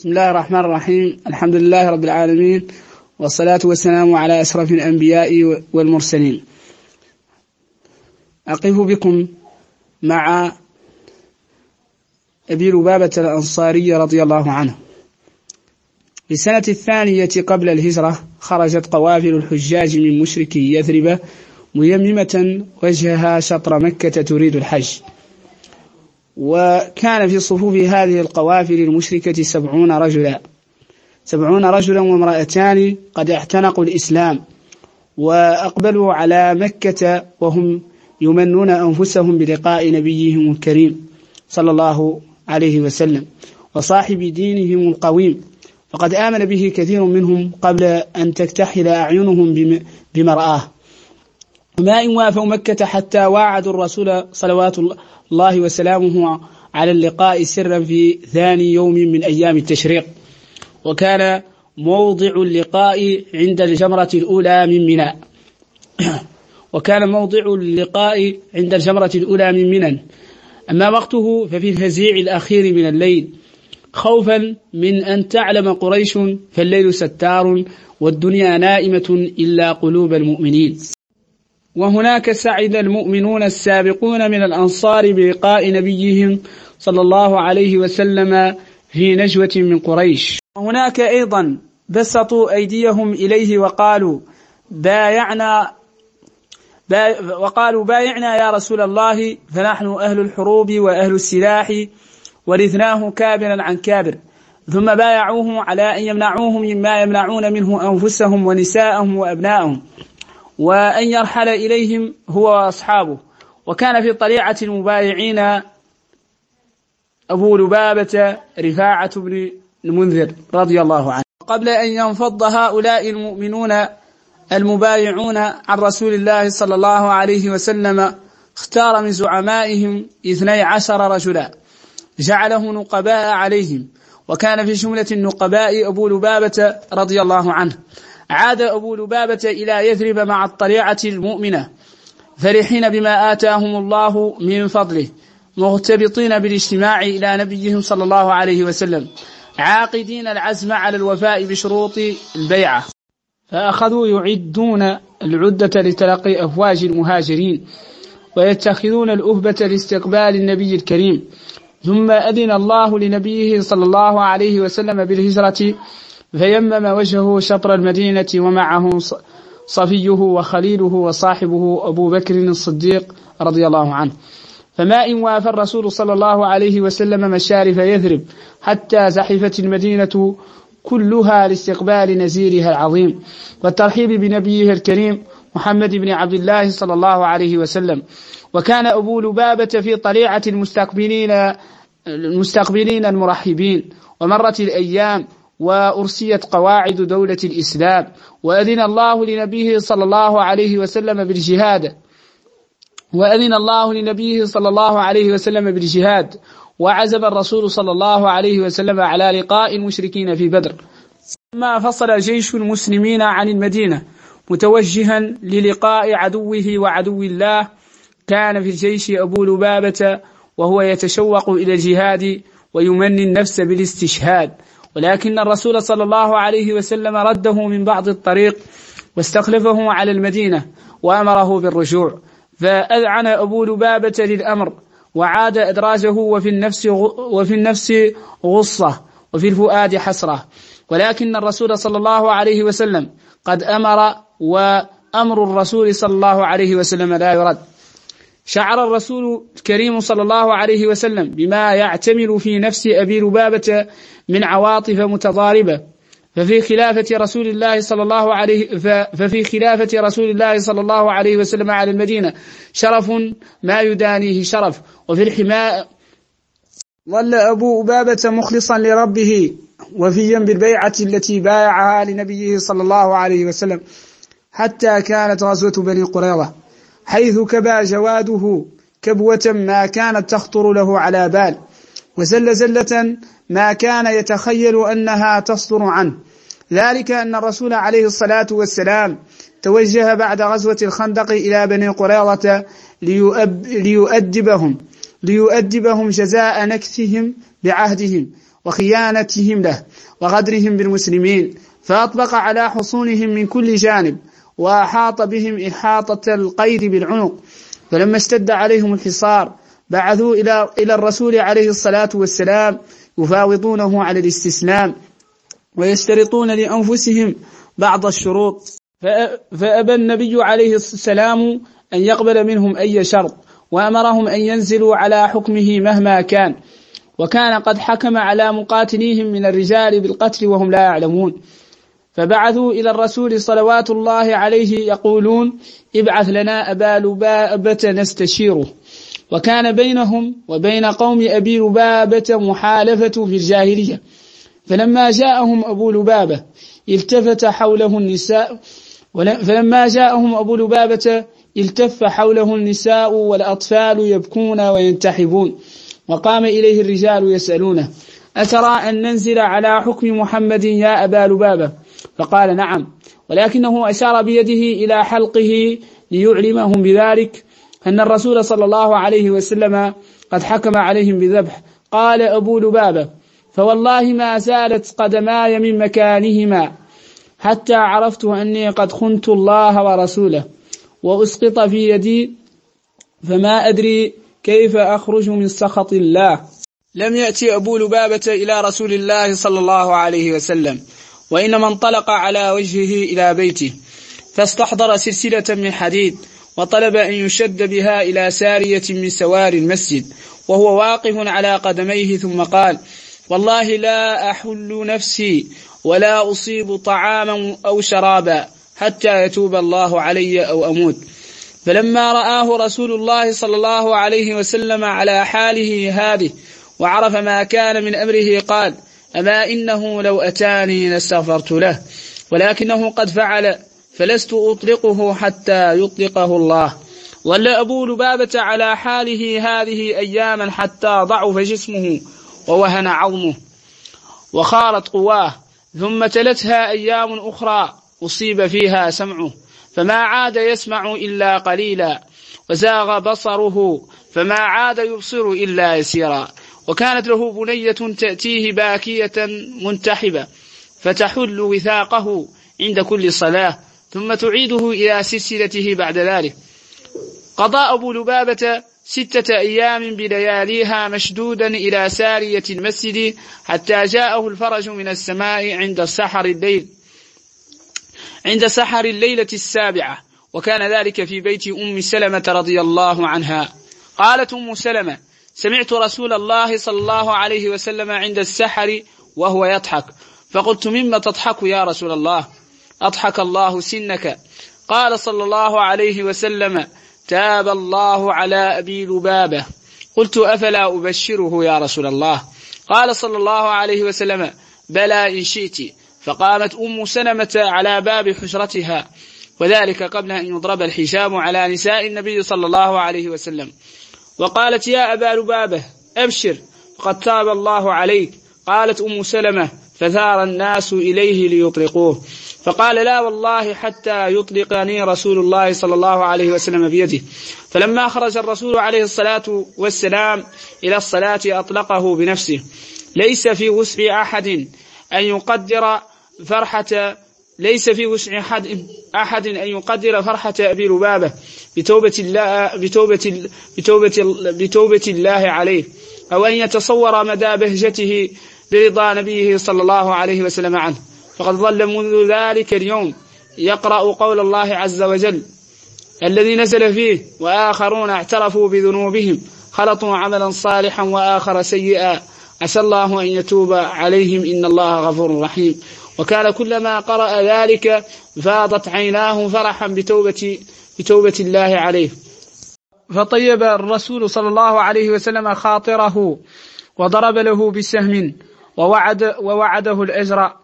بسم الله الرحمن الرحيم. الحمد لله رب العالمين، والصلاة والسلام على أشرف الأنبياء والمرسلين. أقف بكم مع أبي لبابة الأنصاري رضي الله عنه. في السنة الثانية قبل الهجرة خرجت قوافل الحجاج من مشركي يثرب ميممة وجهها شطر مكة تريد الحج، وكان في صفوف هذه القوافل المشركة 70 رجلا وامرأتان قد اعتنقوا الإسلام وأقبلوا على مكة وهم يمنون أنفسهم بلقاء نبيهم الكريم صلى الله عليه وسلم وصاحب دينهم القويم، فقد آمن به كثير منهم قبل أن تكتحل أعينهم بمرآه. وما إن وافوا مكة حتى واعدوا الرسول صلوات الله وسلامه على اللقاء سرا في ثاني يوم من أيام التشريق، وكان موضع اللقاء عند الجمرة الأولى من منى. أما وقته ففي الفزيع الأخير من الليل، خوفا من أن تعلم قريش فالليل ستار والدنيا نائمة إلا قلوب المؤمنين. وهناك سعد المؤمنون السابقون من الأنصار بلقاء نبيهم صلى الله عليه وسلم في نجوة من قريش. وهناك أيضا بسطوا أيديهم إليه وقالوا بايعنا يا رسول الله، فنحن أهل الحروب وأهل السلاح، ورثناه كابرا عن كابر. ثم بايعوه على أن يمنعوهم مما يمنعون منه أنفسهم ونساءهم وأبناءهم، وأن يرحل إليهم هو وأصحابه. وكان في طليعة المبايعين أبو لبابة رفاعة بن المنذر رضي الله عنه. قبل أن ينفض هؤلاء المؤمنون المبايعون عن رسول الله صلى الله عليه وسلم، اختار من زعمائهم 12 رجلا جعله نقباء عليهم، وكان في جملة النقباء أبو لبابة رضي الله عنه. عاد أبو لبابة إلى يثرب مع الطليعة المؤمنة فرحين بما آتاهم الله من فضله، مغتبطين بالاجتماع إلى نبيهم صلى الله عليه وسلم، عاقدين العزم على الوفاء بشروط البيعة. فأخذوا يعدون العدة لتلقي أفواج المهاجرين، ويتخذون الأهبة لاستقبال النبي الكريم. ثم أذن الله لنبيه صلى الله عليه وسلم بالهجرة، فيمم وجهه شطر المدينة، ومعه صفيه وخليله وصاحبه أبو بكر الصديق رضي الله عنه. فما إن وافى الرسول صلى الله عليه وسلم مشارف يثرب حتى زحفت المدينة كلها لاستقبال نزيرها العظيم والترحيب بنبيه الكريم محمد بن عبد الله صلى الله عليه وسلم. وكان أبو لبابة في طليعة المستقبلين المرحبين. ومرت الأيام وأرسيت قواعد دولة الإسلام، وأذن الله لنبيه صلى الله عليه وسلم بالجهاد، وعزم الرسول صلى الله عليه وسلم على لقاء المشركين في بدر. ثم فصل جيش المسلمين عن المدينة متوجها للقاء عدوه وعدو الله. كان في الجيش أبو لبابة وهو يتشوق إلى الجهاد ويمني النفس بالاستشهاد، ولكن الرسول صلى الله عليه وسلم رده من بعض الطريق واستخلفه على المدينة وأمره بالرجوع. فأذعن أبو لبابة للأمر وعاد أدراجه، وفي النفس غصة وفي الفؤاد حسرة، ولكن الرسول صلى الله عليه وسلم قد أمر، وأمر الرسول صلى الله عليه وسلم لا يرد. شعر الرسول الكريم صلى الله عليه وسلم بما يعتمل في نفس أبي لبابة من عواطف متضاربة، ففي خلافة رسول الله صلى الله عليه وسلم على المدينة شرف ما يدانيه شرف. وفي الحماء ظل أبو لبابة مخلصا لربه وفيا بالبيعة التي بايعها لنبيه صلى الله عليه وسلم، حتى كانت غزوة بني قريظة، حيث كبى جواده كبوة ما كانت تخطر له على بال، وزل زلة ما كان يتخيل أنها تصدر عنه. ذلك أن الرسول عليه الصلاة والسلام توجه بعد غزوة الخندق إلى بني قريظة ليؤدبهم جزاء نكثهم بعهدهم، وخيانتهم له وغدرهم بالمسلمين، فأطبق على حصونهم من كل جانب وأحاط بهم إحاطة القيد بالعنق. فلما اشتد عليهم الحصار بعثوا إلى الرسول عليه الصلاة والسلام يفاوضونه على الاستسلام ويشترطون لأنفسهم بعض الشروط، فأبى النبي عليه السلام أن يقبل منهم أي شرط، وأمرهم أن ينزلوا على حكمه مهما كان، وكان قد حكم على مقاتليهم من الرجال بالقتل وهم لا يعلمون. فبعثوا إلى الرسول صلوات الله عليه يقولون: ابعث لنا أبا لبابة نستشيره. وكان بينهم وبين قوم أبي لبابة محالفة في الجاهلية، فلما جاءهم أبو لبابة التف حوله النساء والأطفال يبكون وينتحبون، وقام إليه الرجال يسألونه: أترى أن ننزل على حكم محمد يا أبا لبابة؟ فقال: نعم، ولكنه أشار بيده إلى حلقه ليعلمهم بذلك أن الرسول صلى الله عليه وسلم قد حكم عليهم بذبح. قال أبو لبابة: فوالله ما زالت قدماي من مكانهما حتى عرفت أني قد خنت الله ورسوله وأسقط في يدي، فما أدري كيف أخرج من سخط الله. لم يأتي أبو لبابة إلى رسول الله صلى الله عليه وسلم، وإنما انطلق على وجهه إلى بيته، فاستحضر سلسلة من حديد وطلب أن يشد بها إلى سارية من سوار المسجد وهو واقف على قدميه، ثم قال: والله لا أحل نفسي ولا أصيب طعاما أو شرابا حتى يتوب الله علي أو أموت. فلما رآه رسول الله صلى الله عليه وسلم على حاله هذه وعرف ما كان من أمره قال: أما إنه لو أتاني لاستغفرت له، ولكنه قد فعل، فلست أطلقه حتى يطلقه الله. ظل أبو لبابة على حاله هذه أياما حتى ضعف جسمه ووهن عظمه وخارت قواه، ثم تلتها أيام أخرى أصيب فيها سمعه فما عاد يسمع إلا قليلا، وزاغ بصره فما عاد يبصر إلا يسيرا. وكانت له بنية تأتيه باكية منتحبة فتحل وثاقه عند كل صلاة ثم تعيده إلى سلسلته بعد ذلك. قضى أبو لبابة 6 أيام بلياليها مشدودا إلى سارية المسجد حتى جاءه الفرج من السماء عند سحر الليلة 7، وكان ذلك في بيت أم سلمة رضي الله عنها. قالت أم سلمة: سمعت رسول الله صلى الله عليه وسلم عند السحر وهو يضحك، فقلت: مما تضحك يا رسول الله؟ أضحك الله سنك. قال صلى الله عليه وسلم: تاب الله على أبي لبابة. قلت: أفلا أبشره يا رسول الله؟ قال صلى الله عليه وسلم: بلى إن شئت. فقامت أم سلمة على باب حجرتها، وذلك قبل أن يضرب الحجاب على نساء النبي صلى الله عليه وسلم، وقالت: يا أبا لبابة أبشر فقد تاب الله عليك. قالت أم سلمة: فثار الناس إليه ليطلقوه، فقال: لا والله حتى يطلقني رسول الله صلى الله عليه وسلم بيده. فلما خرج الرسول عليه الصلاة والسلام إلى الصلاة أطلقه بنفسه. ليس في وسع أحد أن يقدر فرحة أبي لبابة بتوبة الله عليه، أو أن يتصور مدى بهجته برضا نبيه صلى الله عليه وسلم عنه، فقد ظل منذ ذلك اليوم يقرأ قول الله عز وجل الذي نزل فيه: وآخرون اعترفوا بذنوبهم خلطوا عملا صالحا وآخر سيئا عسى الله أن يتوب عليهم إن الله غفور رحيم. وكان كلما قرأ ذلك فاضت عيناه فرحا بتوبة الله عليه. فطيب الرسول صلى الله عليه وسلم خاطره وضرب له بسهم ووعده الأجر